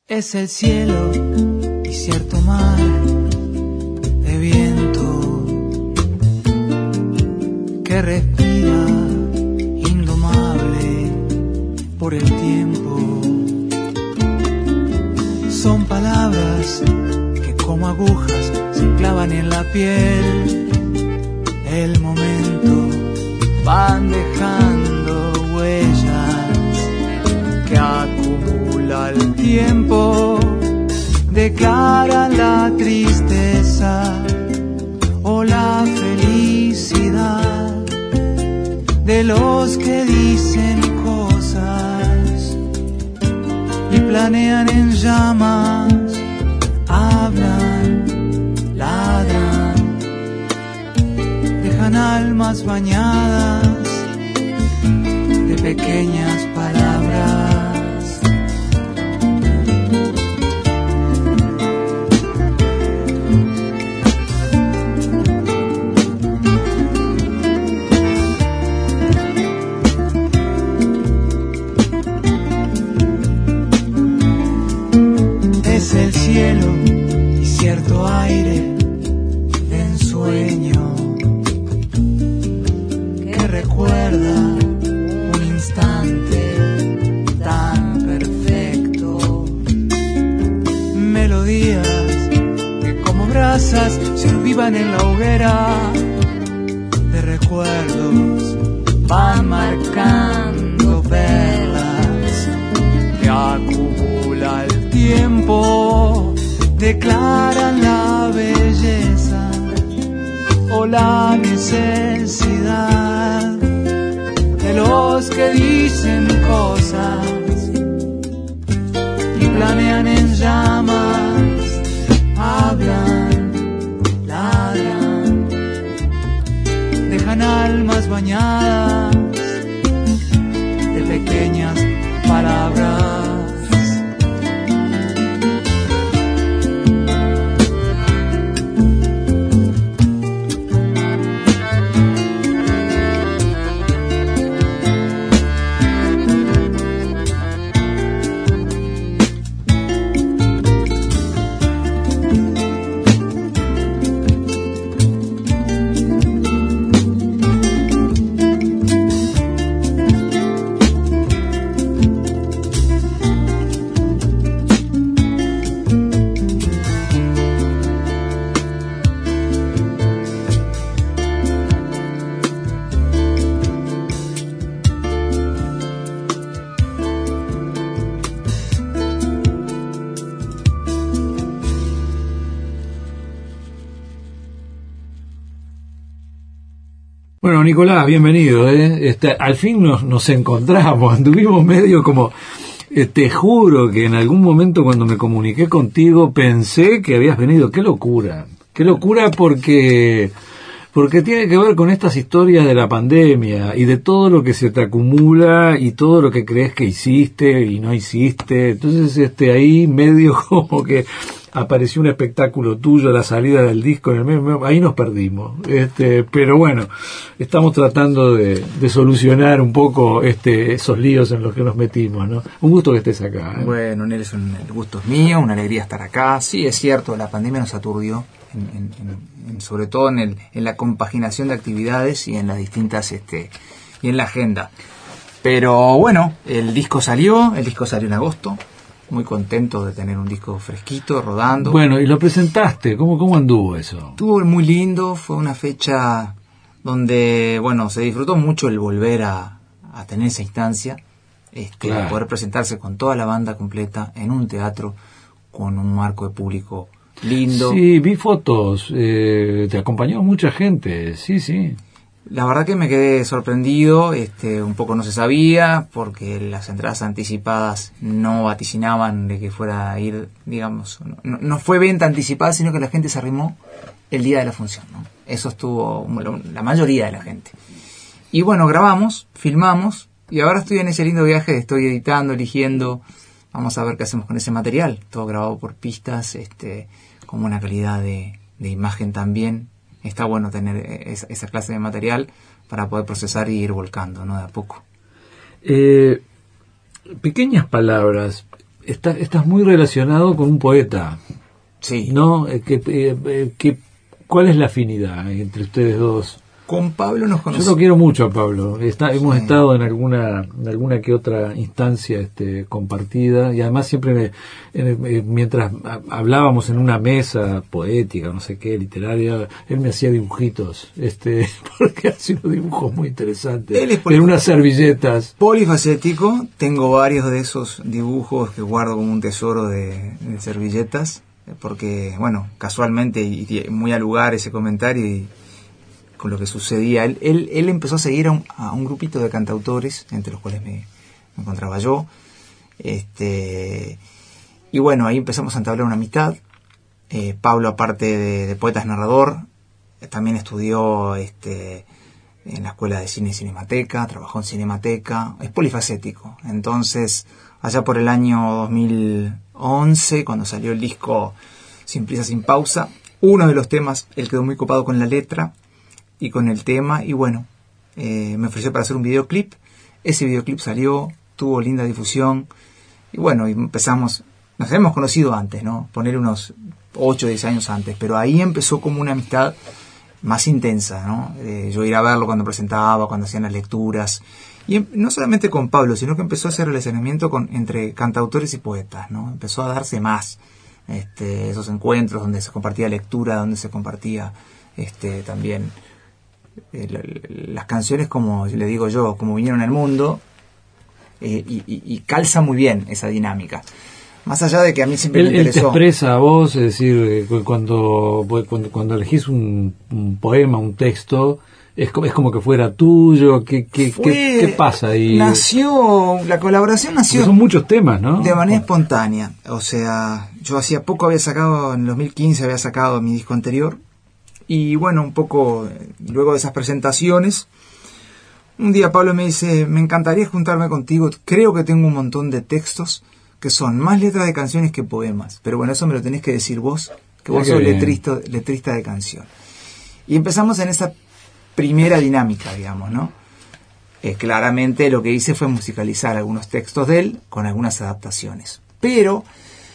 Es el cielo y cierto mar de viento que respira indomable por el tiempo. Son palabras que como agujas se clavan en la piel. El momento van dejando huellas que acumula el tiempo, declaran la tristeza o la felicidad de los que dicen cosas y planean en llamas, hablan, ladran, dejan almas bañadas de pequeñas palabras. Es el cielo y cierto aire de ensueño que recuerda un instante tan perfecto. Melodías que como brasas se avivan en la hoguera de recuerdos, van marcando perlas que acumula el tiempo, declaran la belleza o la necesidad de los que dicen cosas y planean en llamas, hablan, ladran, dejan almas bañadas de pequeñas palabras. Bueno, Nicolás, bienvenido, ¿eh? Al fin nos encontramos, anduvimos medio como... te juro que en algún momento cuando me comuniqué contigo pensé que habías venido. Qué locura porque tiene que ver con estas historias de la pandemia y de todo lo que se te acumula y todo lo que crees que hiciste y no hiciste. Entonces ahí medio como que apareció un espectáculo tuyo a la salida del disco en el medio, ahí nos perdimos. Pero bueno, estamos tratando de solucionar un poco esos líos en los que nos metimos, ¿no? Un gusto que estés acá, ¿eh? Bueno, Nelson, el gusto es mío, una alegría estar acá. Sí, es cierto, la pandemia nos aturdió, sobre todo en la compaginación de actividades y en las distintas y en la agenda. Pero bueno, el disco salió en agosto. Muy contento de tener un disco fresquito, rodando. Bueno, y lo presentaste, ¿cómo anduvo eso? Estuvo muy lindo, fue una fecha donde, bueno, se disfrutó mucho el volver a tener esa instancia, Claro. Poder presentarse con toda la banda completa en un teatro con un marco de público lindo. Sí, vi fotos, te acompañó mucha gente, sí. La verdad que me quedé sorprendido, un poco no se sabía, porque las entradas anticipadas no vaticinaban de que fuera a ir, digamos, no fue venta anticipada, sino que la gente se arrimó el día de la función, ¿no? Eso estuvo la mayoría de la gente. Y bueno, grabamos, filmamos, y ahora estoy en ese lindo viaje, estoy editando, eligiendo, vamos a ver qué hacemos con ese material, todo grabado por pistas, con buena calidad de imagen también. Está bueno tener esa clase de material para poder procesar y ir volcando, ¿no? De a poco. Pequeñas palabras. estás muy relacionado con un poeta, Sí. ¿no? ¿Cuál es la afinidad entre ustedes dos? Con Pablo nos Yo conocimos. lo quiero mucho a Pablo. Hemos Sí. estado en alguna que otra instancia compartida, y además siempre mientras hablábamos en una mesa poética, no sé qué, literaria, él me hacía dibujitos, porque hace unos dibujos muy interesantes. Él es en unas servilletas. polifacético. Tengo varios de esos dibujos que guardo como un tesoro de servilletas, porque, bueno, casualmente y muy al lugar ese comentario y con lo que sucedía. Él empezó a seguir a un grupito de cantautores, entre los cuales me encontraba yo. Y bueno, ahí empezamos a entablar una amistad. Pablo, aparte de poeta, es narrador. También estudió en la Escuela de Cine y Cinemateca, trabajó en Cinemateca, es polifacético. Entonces, allá por el año 2011, cuando salió el disco Sin Prisa, Sin Pausa, uno de los temas, él quedó muy copado con la letra y con el tema, y bueno, me ofreció para hacer un videoclip. Ese videoclip salió, tuvo linda difusión, y bueno, empezamos, nos habíamos conocido antes, ¿no? Poner unos 8 o 10 años antes, pero ahí empezó como una amistad más intensa, ¿no? Yo ir a verlo cuando presentaba, cuando hacían las lecturas, y no solamente con Pablo, sino que empezó a hacer relacionamiento entre cantautores y poetas, ¿no? Empezó a darse más esos encuentros donde se compartía lectura, donde se compartía también las canciones, como le digo yo, como vinieron al mundo, y calza muy bien esa dinámica. Más allá de que a mí siempre me Él te interesó. expresa a vos, es decir, cuando elegís un poema, un texto, es como que fuera tuyo. ¿Qué pasa ahí? La colaboración nació Porque son muchos temas, ¿no? de manera espontánea. O sea, yo hacía poco había sacado, en el 2015 había sacado mi disco anterior. Y bueno, un poco luego de esas presentaciones, un día Pablo me dice: me encantaría juntarme contigo, creo que tengo un montón de textos que son más letras de canciones que poemas, pero bueno, eso me lo tenés que decir vos, que vos sos letrista de canción. Y empezamos en esa primera dinámica, digamos, ¿no? Claramente lo que hice fue musicalizar algunos textos de él con algunas adaptaciones, pero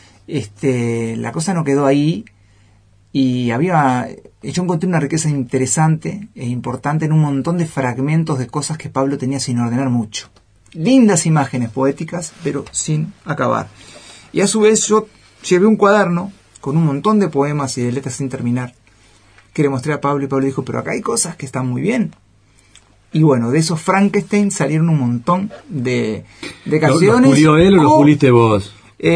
la cosa no quedó ahí. Y yo encontré una riqueza interesante e importante en un montón de fragmentos de cosas que Pablo tenía sin ordenar mucho. Lindas imágenes poéticas, pero sin acabar. Y a su vez yo llevé un cuaderno con un montón de poemas y de letras sin terminar, que le mostré a Pablo, y Pablo dijo: pero acá hay cosas que están muy bien. Y bueno, de esos Frankenstein salieron un montón de canciones. ¿Lo pulió él o lo puliste vos?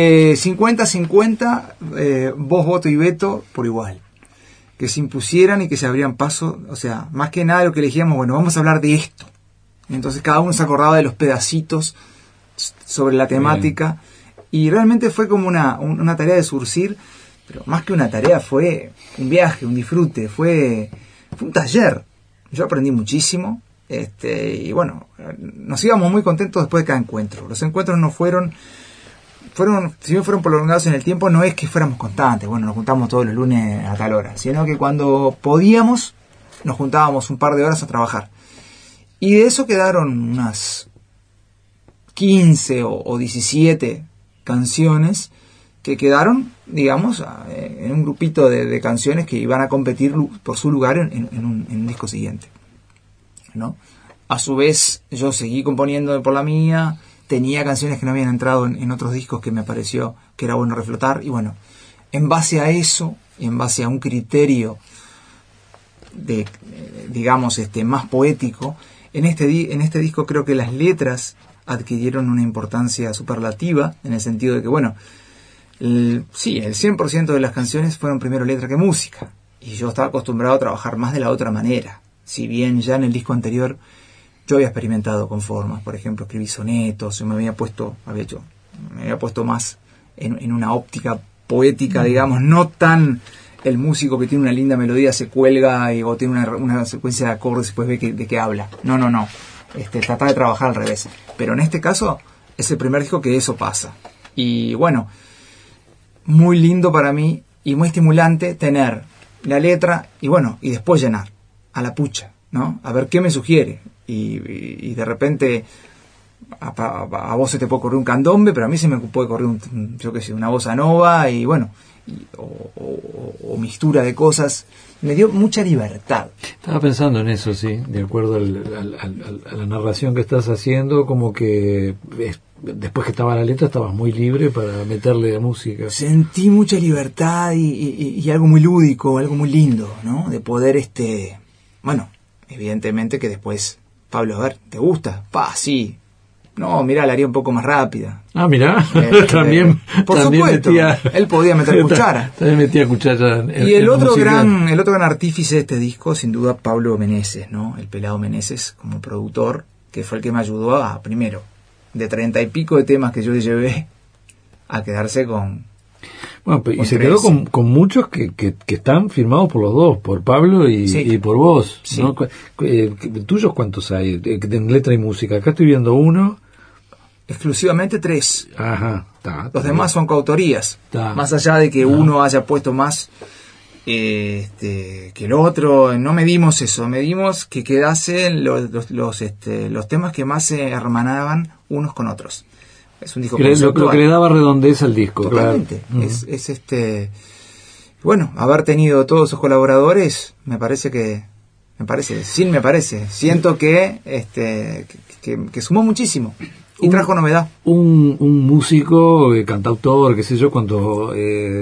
50-50, voz, voto y veto por igual, que se impusieran y que se abrían paso. O sea, más que nada lo que elegíamos, bueno, vamos a hablar de esto, entonces cada uno se acordaba de los pedacitos sobre la temática. Bien. Y realmente fue como una tarea de surcir, pero más que una tarea fue un viaje, un disfrute, fue un taller. Yo aprendí muchísimo, y bueno, nos íbamos muy contentos después de cada encuentro. Los encuentros no fueron, si bien fueron prolongados en el tiempo, no es que fuéramos constantes, bueno, nos juntamos todos los lunes a tal hora, sino que cuando podíamos nos juntábamos un par de horas a trabajar. Y de eso quedaron unas 15 o 17 canciones que quedaron, digamos, en un grupito de canciones que iban a competir por su lugar en un disco siguiente, ¿no? A su vez, yo seguí componiendo por la mía. Tenía canciones que no habían entrado en otros discos que me pareció que era bueno reflotar. Y bueno, en base a eso, en base a un criterio digamos, más poético, en este disco creo que las letras adquirieron una importancia superlativa, en el sentido de que, bueno, el 100% de las canciones fueron primero letra que música. Y yo estaba acostumbrado a trabajar más de la otra manera. Si bien ya en el disco anterior yo había experimentado con formas, por ejemplo, escribí sonetos, yo me había puesto más en una óptica poética, digamos, no tan el músico que tiene una linda melodía se cuelga o tiene una secuencia de acordes y después ve de qué habla. No. Tratar de trabajar al revés. Pero en este caso es el primer disco que eso pasa. Y bueno, muy lindo para mí y muy estimulante tener la letra y bueno, y después llenar a la pucha, ¿no? A ver qué me sugiere. Y de repente a vos se te puede ocurrir un candombe, pero a mí se me puede ocurrir yo qué sé, una bossa nova y bueno, o mistura de cosas. Me dio mucha libertad. Estaba pensando en eso, sí, de acuerdo a la narración que estás haciendo, como que después que estaba la letra estabas muy libre para meterle la música. Sentí mucha libertad y algo muy lúdico, algo muy lindo, ¿no? De poder, bueno, evidentemente que después, Pablo, a ver, ¿te gusta? Sí. No, mirá, la haría un poco más rápida. Ah, mirá, también. Por también supuesto, él podía meter cuchara. También metía cuchara. Y el otro gran artífice de este disco, sin duda, Pablo Meneses, ¿no? El pelado Meneses, como productor, que fue el que me ayudó primero, de 30 y pico de temas que yo llevé, a quedarse con... Bueno, y se quedó con muchos que están firmados por los dos, por Pablo y por vos, sí. ¿no? ¿Tuyos cuántos hay? En letra y música. Acá estoy viendo uno. Exclusivamente 3. Ajá. Los demás son coautorías. Más allá de que uno haya puesto más que el otro, no medimos eso. Medimos que quedasen los temas que más se hermanaban unos con otros. Es un disco lo que le daba redondez al disco. Totalmente. Claro. Es bueno, haber tenido todos esos colaboradores, siento que sumó muchísimo y trajo novedad. Un músico, cantautor, qué sé yo, cuando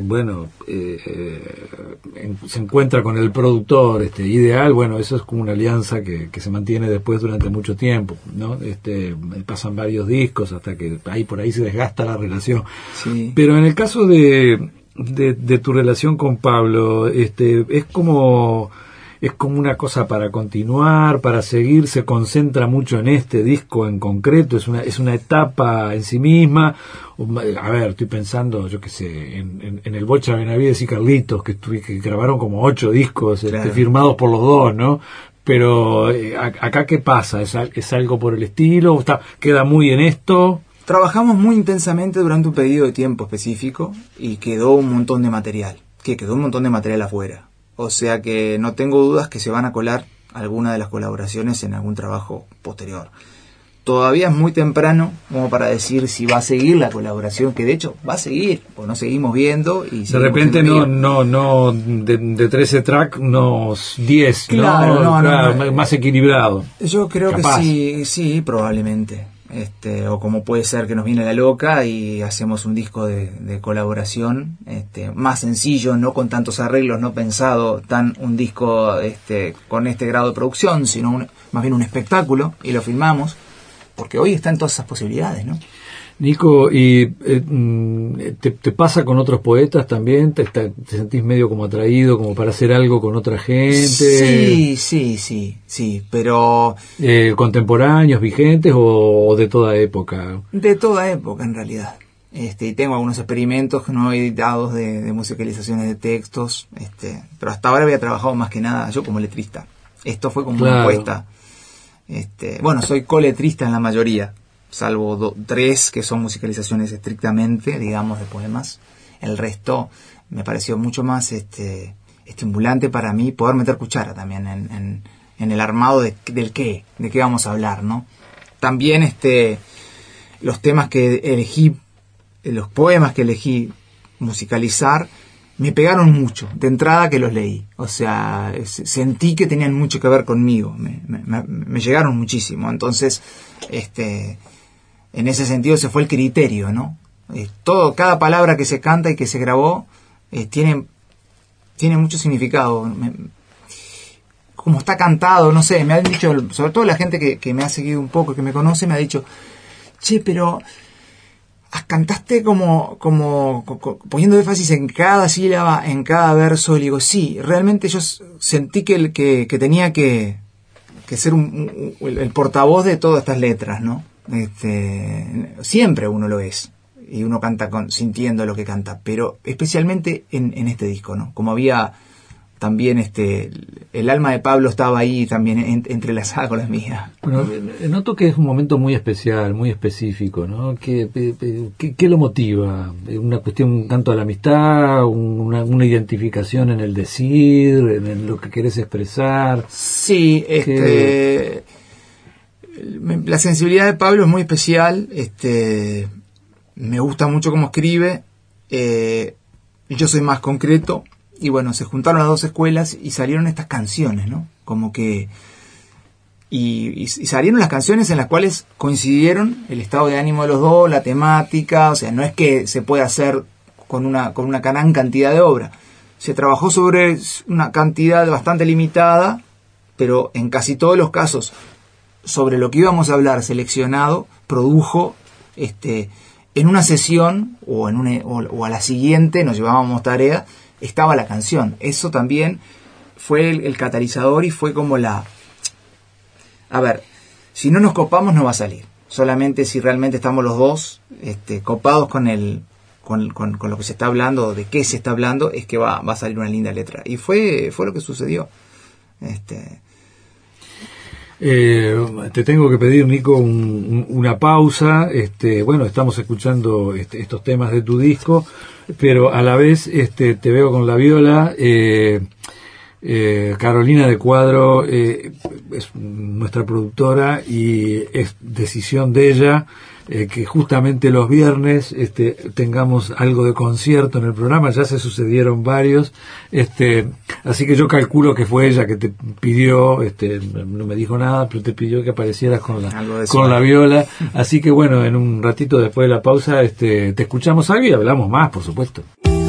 se encuentra con el productor ideal, bueno, eso es como una alianza que se mantiene después durante mucho tiempo, ¿no? Pasan varios discos hasta que por ahí se desgasta la relación. Sí. Pero en el caso de tu relación con Pablo, es como una cosa para continuar, para seguir, se concentra mucho en este disco en concreto, es una etapa en sí misma. A ver, estoy pensando, yo qué sé, en el Bocha Benavides y Carlitos, que grabaron como 8 discos, claro, firmados por los dos, ¿no? Pero acá, ¿qué pasa? ¿Es algo por el estilo? ¿Queda muy en esto? Trabajamos muy intensamente durante un periodo de tiempo específico y quedó un montón de material afuera. O sea que no tengo dudas que se van a colar alguna de las colaboraciones en algún trabajo posterior. Todavía es muy temprano como para decir si va a seguir la colaboración, que de hecho va a seguir, pues nos seguimos viendo. Y de repente no de 13 track, unos 10, claro, no, más equilibrado. Yo creo capaz. Que sí, probablemente. O como puede ser que nos viene la loca y hacemos un disco de colaboración más sencillo, no con tantos arreglos, no pensado un disco con este grado de producción, sino más bien un espectáculo, y lo filmamos porque hoy están todas esas posibilidades, ¿no? Nico, ¿y te pasa con otros poetas también? ¿Te sentís medio como atraído como para hacer algo con otra gente? Sí, pero... ¿Contemporáneos, vigentes o de toda época? De toda época, en realidad. Y tengo algunos experimentos no editados de musicalizaciones de textos, pero hasta ahora había trabajado más que nada yo como letrista. Esto fue como una apuesta. Bueno, soy coletrista en la mayoría, salvo 3 que son musicalizaciones estrictamente, digamos, de poemas. El resto me pareció mucho más estimulante para mí poder meter cuchara también en el armado de qué vamos a hablar, ¿no? También los temas que elegí, los poemas que elegí musicalizar, me pegaron mucho, de entrada que los leí. O sea, sentí que tenían mucho que ver conmigo, me llegaron muchísimo. Entonces, en ese sentido ese fue el criterio, ¿no? Cada palabra que se canta y que se grabó tiene mucho significado. Como está cantado, no sé, me han dicho, sobre todo la gente que me ha seguido un poco, que me conoce, me ha dicho, che, pero cantaste como poniendo énfasis en cada sílaba, en cada verso. Y digo, sí, realmente yo sentí que tenía que ser el portavoz de todas estas letras, ¿no? Siempre uno lo es y uno canta sintiendo lo que canta, pero especialmente en este disco, ¿no? Como había también el alma de Pablo estaba ahí también entrelazada con la mía. Bueno, noto que es un momento muy especial, muy específico, ¿no? ¿Qué lo motiva? ¿Una cuestión tanto a la amistad, una identificación en el decir, en lo que querés expresar? Sí, La sensibilidad de Pablo es muy especial. Me gusta mucho cómo escribe. Yo soy más concreto. Y bueno, se juntaron las dos escuelas y salieron estas canciones, ¿no? Como que... Y salieron las canciones en las cuales coincidieron el estado de ánimo de los dos, la temática. O sea, no es que se pueda hacer con una gran cantidad de obra. Se trabajó sobre una cantidad bastante limitada, pero en casi todos los casos, sobre lo que íbamos a hablar seleccionado, produjo en una sesión o a la siguiente, nos llevábamos tarea, estaba la canción. Eso también fue el catalizador y fue como la... A ver, si no nos copamos no va a salir. Solamente si realmente estamos los dos copados con lo que se está hablando, de qué se está hablando, es que va a salir una linda letra. Y fue lo que sucedió. Te tengo que pedir, Nico, una pausa. Bueno, estamos escuchando estos temas de tu disco, pero a la vez te veo con la viola. Carolina de Cuadro es nuestra productora y es decisión de ella que justamente los viernes tengamos algo de concierto en el programa. Ya se sucedieron varios, así que yo calculo que fue ella que te pidió, no me dijo nada, pero te pidió que aparecieras con la viola. Así que bueno, en un ratito después de la pausa te escuchamos algo y hablamos más, por supuesto.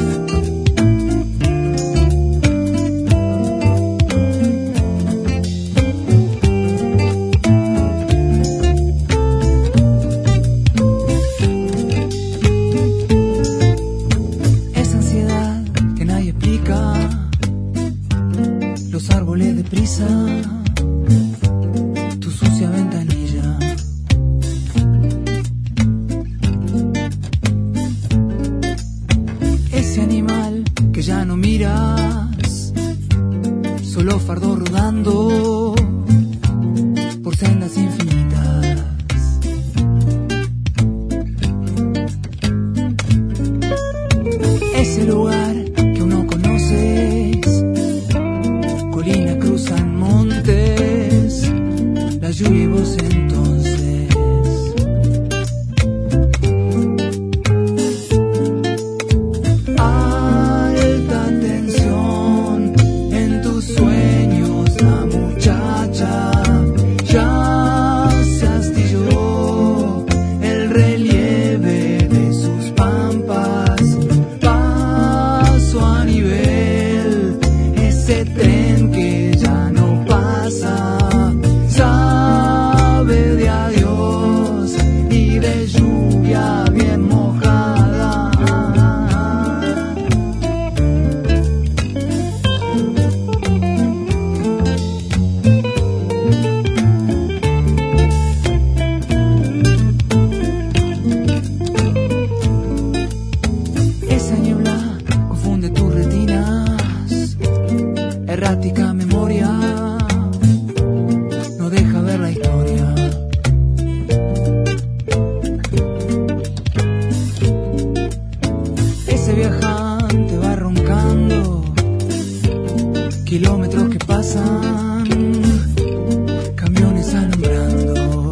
Tu sucia ventanilla, ese animal que ya no miras, solo fardo rodando por sendas infinitas. Ese lugar que uno conoces, colina cruzan montes, la lluvia y vos entonces. Alta tensión en tus sueños, la muchacha ya se astilló, el relieve de sus pampas, paso a nivel, ese tren que ya no pasa, sabe de adiós y de lluvia bien mojada. Esa niebla confunde tus retinas, errática memoria no deja ver la historia. Ese viajante va roncando, kilómetros que pasan, camiones alumbrando.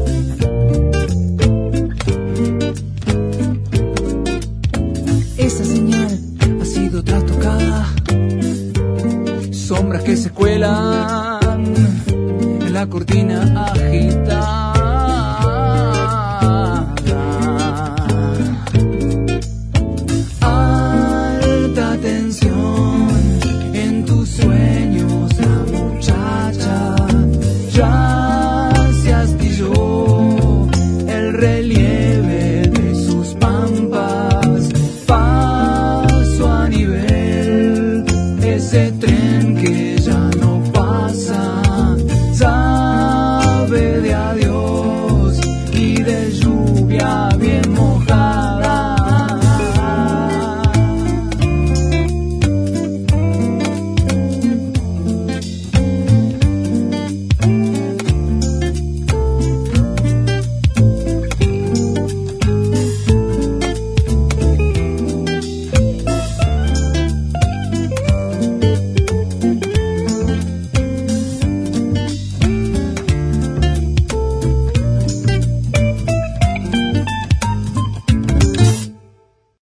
Esa señal ha sido trastocada, sombras que se cuelan en la cortina agitada. Alta tensión en tus sueños, la muchacha ya se astilló, el relieve de sus pampas, paso a nivel, ese tren